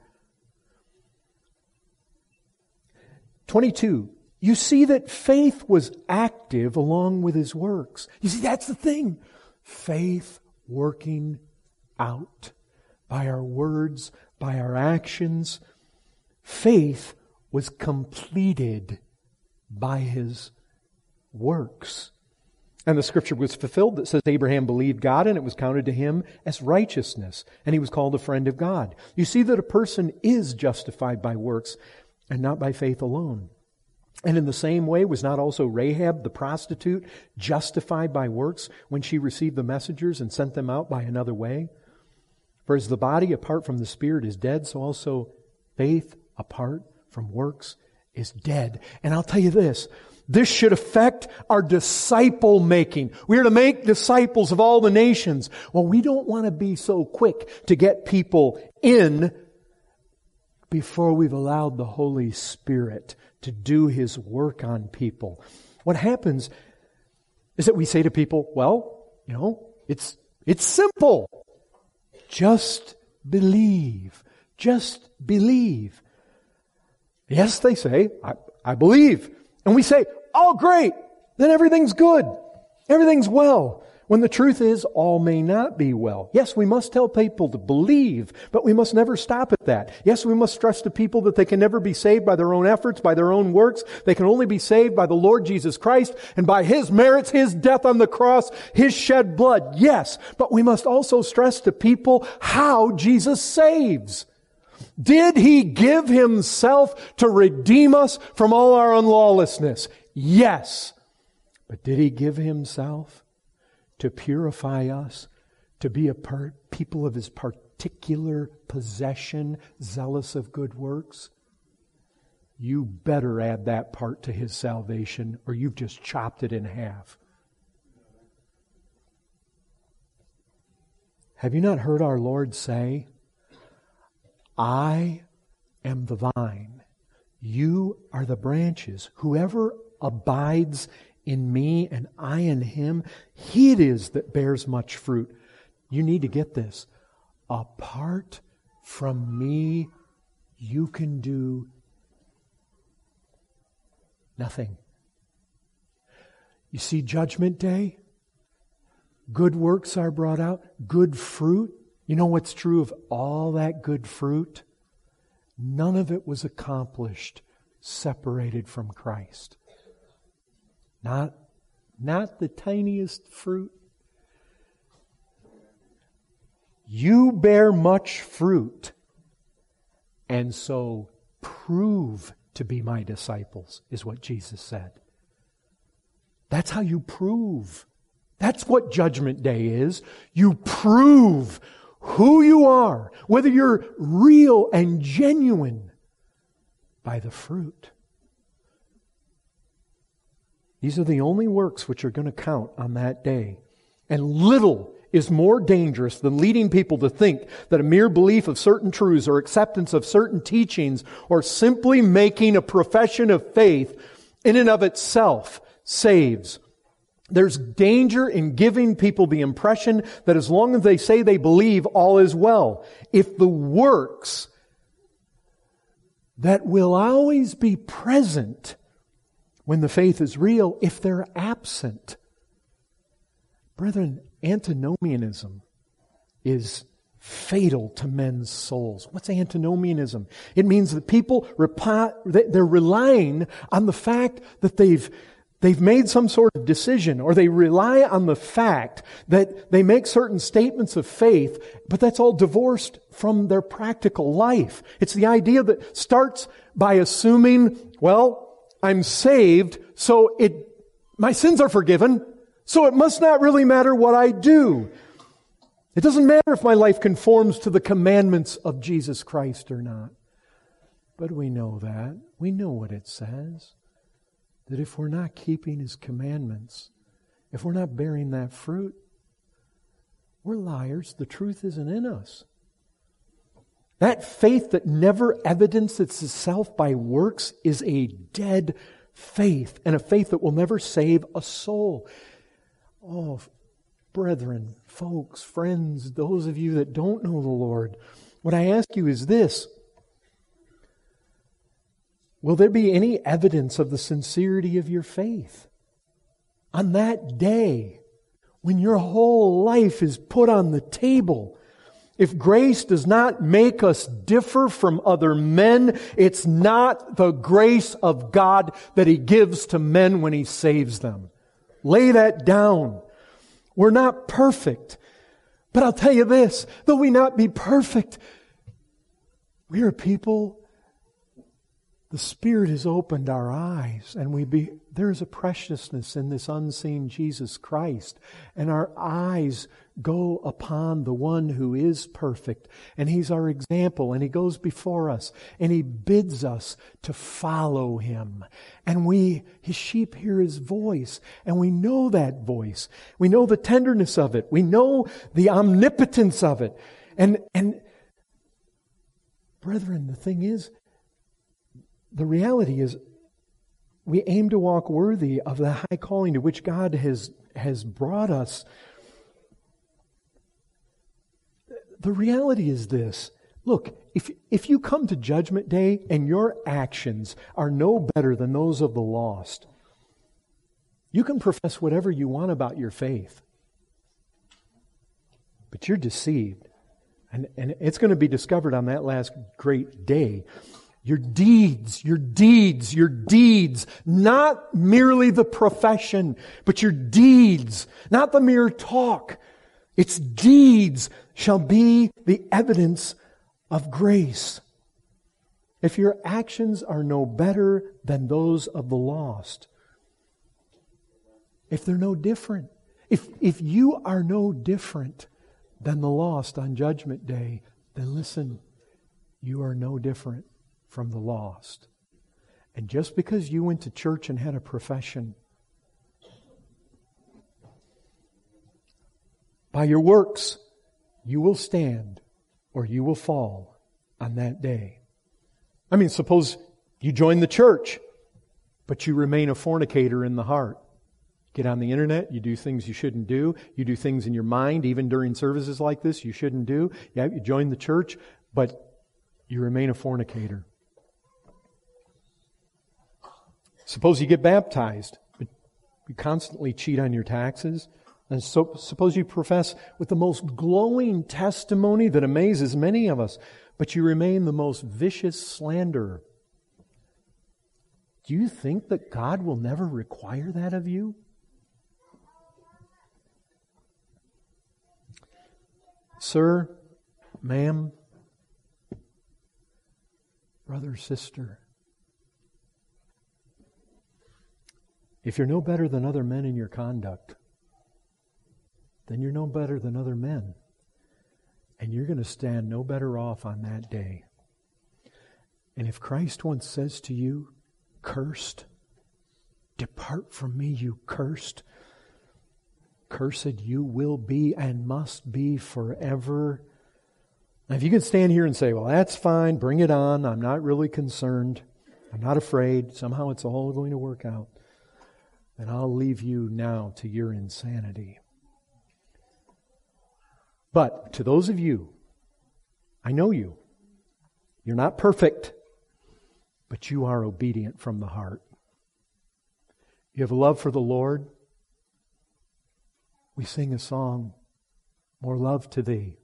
twenty-two. You see that faith was active along with His works. You see, that's the thing. Faith working out by our words, by our actions. Faith was completed by His works. And the Scripture was fulfilled that says Abraham believed God and it was counted to him as righteousness. And he was called a friend of God. You see that a person is justified by works and not by faith alone. And in the same way, was not also Rahab the prostitute justified by works when she received the messengers and sent them out by another way? For as the body apart from the Spirit is dead, so also faith apart from works is dead. And I'll tell you this, this should affect our disciple making. We are to make disciples of all the nations. Well, we don't want to be so quick to get people in before we've allowed the Holy Spirit to do His work on people. What happens is that we say to people, well, you know, it's it's simple. Just believe. Just believe. Yes, they say, I, I believe. And we say, oh great, then everything's good. Everything's well. When the truth is, all may not be well. Yes, we must tell people to believe, but we must never stop at that. Yes, we must stress to people that they can never be saved by their own efforts, by their own works. They can only be saved by the Lord Jesus Christ and by His merits, His death on the cross, His shed blood. Yes, but we must also stress to people how Jesus saves. Did He give Himself to redeem us from all our unlawlessness? Yes. But did He give Himself to purify us, to be a part, people of His particular possession, zealous of good works? You better add that part to His salvation, or you've just chopped it in half. Have you not heard our Lord say, I am the vine, you are the branches. Whoever abides in me and I in him, he it is that bears much fruit. You need to get this. Apart from me, you can do nothing. You see, Judgment Day, good works are brought out, good fruit. You know what's true of all that good fruit? None of it was accomplished separated from Christ. Not, not the tiniest fruit. You bear much fruit, and so prove to be my disciples, is what Jesus said. That's how you prove. That's what Judgment Day is. You prove who you are, whether you're real and genuine, by the fruit. These are the only works which are going to count on that day. And little is more dangerous than leading people to think that a mere belief of certain truths or acceptance of certain teachings or simply making a profession of faith in and of itself saves. There's danger in giving people the impression that as long as they say they believe, all is well. If the works that will always be present when the faith is real, if they're absent. Brethren, antinomianism is fatal to men's souls. What's antinomianism? It means that people, they're relying on the fact that they've They've made some sort of decision, or they rely on the fact that they make certain statements of faith, but that's all divorced from their practical life. It's the idea that starts by assuming, well, I'm saved, so it, my sins are forgiven, so it must not really matter what I do. It doesn't matter if my life conforms to the commandments of Jesus Christ or not. But we know that. We know what it says. That if we're not keeping His commandments, if we're not bearing that fruit, we're liars. The truth isn't in us. That faith that never evidences itself by works is a dead faith, and a faith that will never save a soul. Oh, brethren, folks, friends, those of you that don't know the Lord, what I ask you is this: will there be any evidence of the sincerity of your faith on that day when your whole life is put on the table? If grace does not make us differ from other men, it's not the grace of God that He gives to men when He saves them. Lay that down. We're not perfect. But I'll tell you this, though we not be perfect, we are people, the Spirit has opened our eyes, and we be, there is a preciousness in this unseen Jesus Christ, and our eyes go upon the one who is perfect, and He's our example, and He goes before us, and He bids us to follow Him. And we, His sheep, hear His voice, and we know that voice. We know the tenderness of it. We know the omnipotence of it. And, and brethren, the thing is, the reality is, we aim to walk worthy of the high calling to which God has, has brought us. The reality is this. Look, if, if you come to Judgment Day and your actions are no better than those of the lost, you can profess whatever you want about your faith, but you're deceived. And, and it's going to be discovered on that last great day. Your deeds, your deeds, your deeds, not merely the profession, but your deeds, not the mere talk. Its deeds shall be the evidence of grace. If your actions are no better than those of the lost, if they're no different, if, if you are no different than the lost on Judgment Day, then listen, you are no different from the lost. And just because you went to church and had a profession, by your works you will stand or you will fall on that day. I mean, suppose you join the church, but you remain a fornicator in the heart. Get on the internet, you do things you shouldn't do. You do things in your mind, even during services like this, you shouldn't do. Yeah, you join the church, but you remain a fornicator. Suppose you get baptized, but you constantly cheat on your taxes. And so, suppose you profess with the most glowing testimony that amazes many of us, but you remain the most vicious slanderer. Do you think that God will never require that of you? Sir, ma'am, brother, sister, if you're no better than other men in your conduct, then you're no better than other men. And you're going to stand no better off on that day. And if Christ once says to you, cursed, depart from me, you cursed, cursed you will be and must be forever. Now, if you can stand here and say, well, that's fine, bring it on, I'm not really concerned, I'm not afraid, somehow it's all going to work out, then I'll leave you now to your insanity. But to those of you, I know you, you're not perfect, but you are obedient from the heart. You have a love for the Lord. We sing a song, More Love to Thee.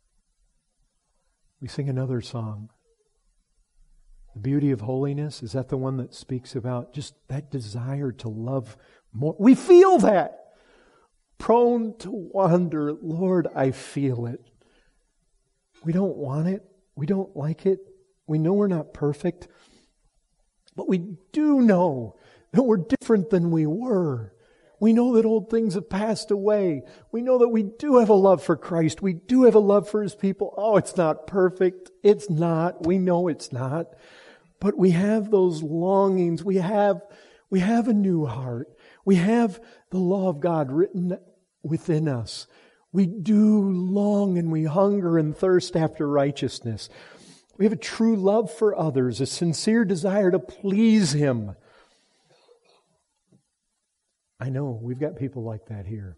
We sing another song, The Beauty of Holiness. Is that the one that speaks about just that desire to love more? We feel that. Prone to wander, Lord, I feel it. We don't want it. We don't like it. We know we're not perfect. But we do know that we're different than we were. We know that old things have passed away. We know that we do have a love for Christ. We do have a love for His people. Oh, it's not perfect. It's not. We know it's not. But we have those longings. We have, we have a new heart. We have the law of God written within us. We do long and we hunger and thirst after righteousness. We have a true love for others, a sincere desire to please Him. I know we've got people like that here.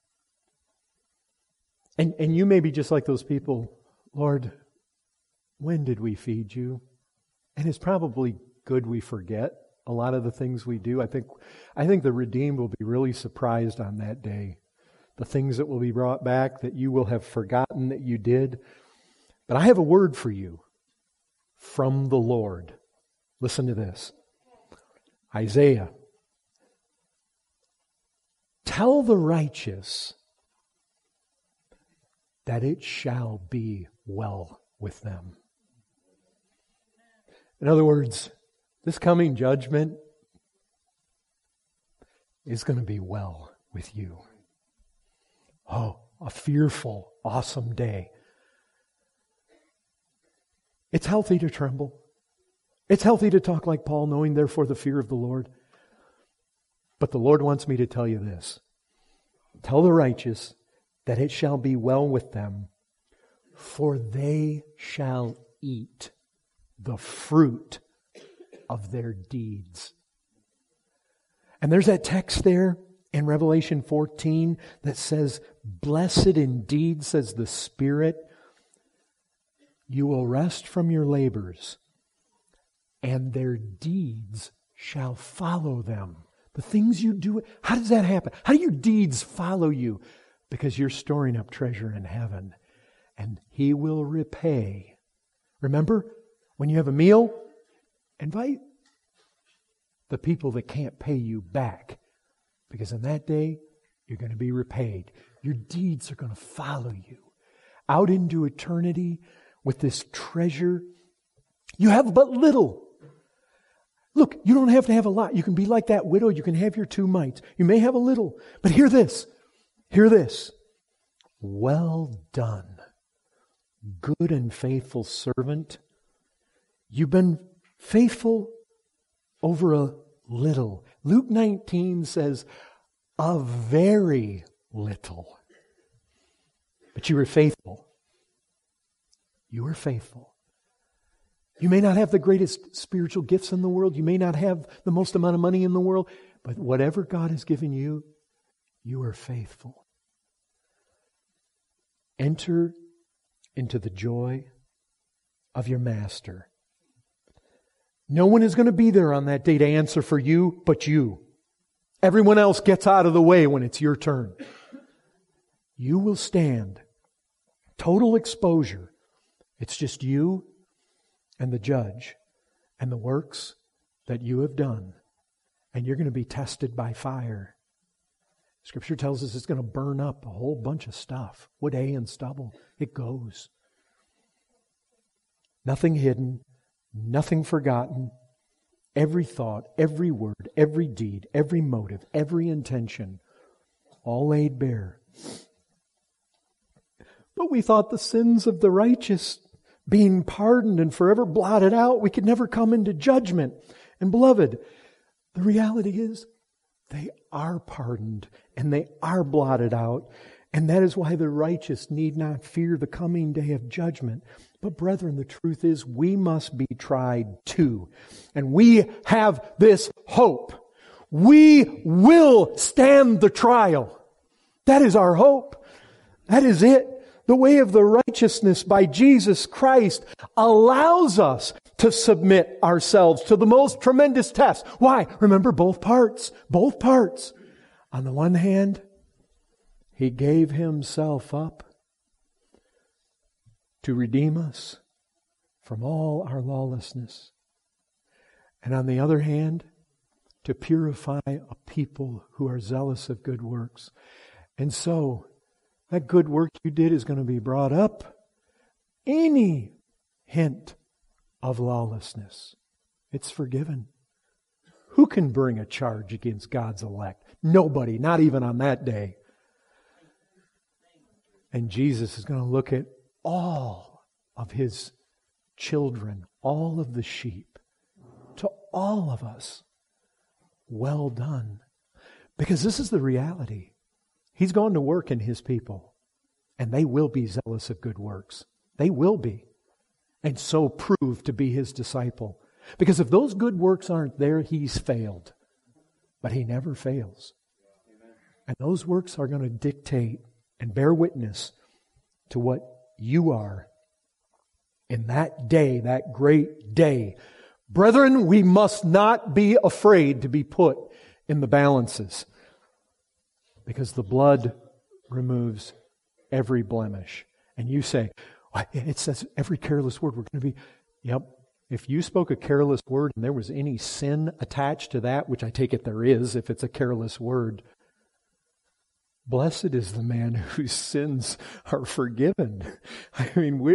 And, and you may be just like those people. Lord, when did we feed you? And it's probably good we forget a lot of the things we do. I think, I think the redeemed will be really surprised on that day. The things that will be brought back that you will have forgotten that you did. But I have a word for you from the Lord. Listen to this. Isaiah. Tell the righteous that it shall be well with them. In other words, this coming judgment is going to be well with you. Oh, a fearful, awesome day. It's healthy to tremble. It's healthy to talk like Paul, knowing therefore the fear of the Lord. But the Lord wants me to tell you this. Tell the righteous that it shall be well with them, for they shall eat the fruit of their deeds. And there's that text there in Revelation fourteen that says, blessed indeed, says the Spirit, you will rest from your labors, and their deeds shall follow them. The things you do, how does that happen? How do your deeds follow you? Because you're storing up treasure in heaven, and He will repay. Remember, when you have a meal, invite the people that can't pay you back. Because in that day, you're going to be repaid. Your deeds are going to follow you out into eternity with this treasure. You have but little. Look, you don't have to have a lot. You can be like that widow. You can have your two mites. You may have a little. But hear this. Hear this. Well done, good and faithful servant. You've been faithful over a little. Luke nineteen says, a very little. But you were faithful. You were faithful. You may not have the greatest spiritual gifts in the world. You may not have the most amount of money in the world. But whatever God has given you, you are faithful. Enter into the joy of your Master. No one is going to be there on that day to answer for you but you. Everyone else gets out of the way when it's your turn. You will stand. Total exposure. It's just you and the judge and the works that you have done. And you're going to be tested by fire. Scripture tells us it's going to burn up a whole bunch of stuff. Wood, hay, and stubble. It goes. Nothing hidden. Nothing forgotten. Every thought, every word, every deed, every motive, every intention, all laid bare. But we thought the sins of the righteous, being pardoned and forever blotted out, we could never come into judgment. And beloved, the reality is they are pardoned and they are blotted out. And that is why the righteous need not fear the coming day of judgment. But brethren, the truth is we must be tried too. And we have this hope. We will stand the trial. That is our hope. That is it. The way of the righteousness by Jesus Christ allows us to submit ourselves to the most tremendous test. Why? Remember both parts. Both parts. On the one hand, He gave Himself up to redeem us from all our lawlessness. And on the other hand, to purify a people who are zealous of good works. And so, that good work you did is going to be brought up. Any hint of lawlessness, it's forgiven. Who can bring a charge against God's elect? Nobody, not even on that day. And Jesus is going to look at all of His children, all of the sheep, to all of us. Well done. Because this is the reality. He's gone to work in His people. And they will be zealous of good works. They will be. And so prove to be His disciple. Because if those good works aren't there, He's failed. But He never fails. And those works are going to dictate and bear witness to what you are in that day, that great day. Brethren, we must not be afraid to be put in the balances, because the blood removes every blemish. And you say, it says every careless word we're going to be, yep. If you spoke a careless word and there was any sin attached to that, which I take it there is if it's a careless word, blessed is the man whose sins are forgiven. I mean, we,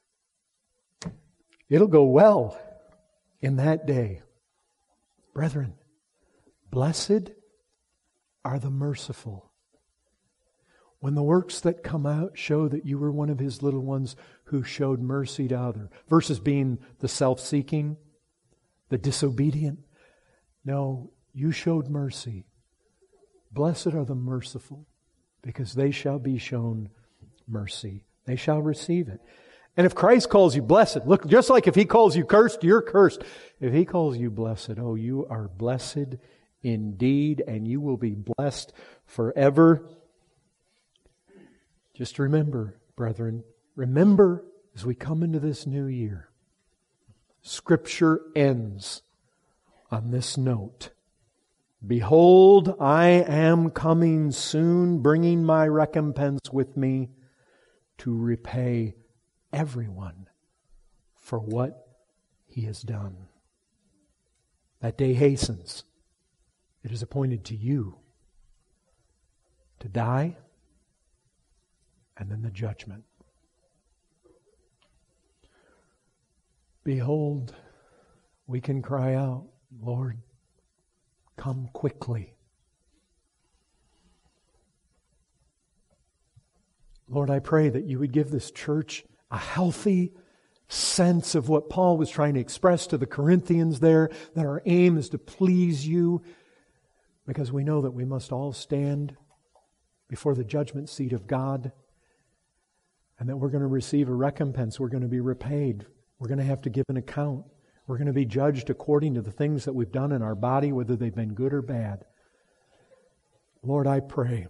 it'll go well in that day. Brethren, blessed are the merciful. When the works that come out show that you were one of His little ones who showed mercy to others, versus being the self-seeking, the disobedient. No, you showed mercy. Blessed are the merciful, because they shall be shown mercy. They shall receive it. And if Christ calls you blessed, look, just like if He calls you cursed, you're cursed. If He calls you blessed, oh, you are blessed indeed, and you will be blessed forever. Just remember, brethren, remember as we come into this new year, Scripture ends on this note. Behold, I am coming soon, bringing my recompense with me to repay everyone for what he has done. That day hastens. It is appointed to you to die, and then the judgment. Behold, we can cry out, Lord, come quickly. Lord, I pray that you would give this church a healthy sense of what Paul was trying to express to the Corinthians there, that our aim is to please you, because we know that we must all stand before the judgment seat of God, and that we're going to receive a recompense. We're going to be repaid. We're going to have to give an account. We're going to be judged according to the things that we've done in our body, whether they've been good or bad. Lord, I pray.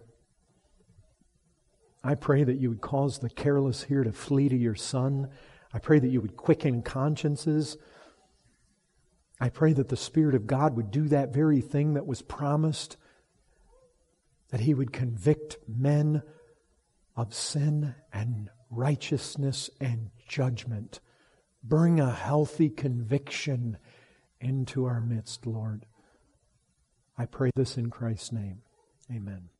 I pray that you would cause the careless here to flee to your Son. I pray that you would quicken consciences. I pray that the Spirit of God would do that very thing that was promised, that He would convict men of sin and righteousness and judgment. Bring a healthy conviction into our midst, Lord. I pray this in Christ's name. Amen.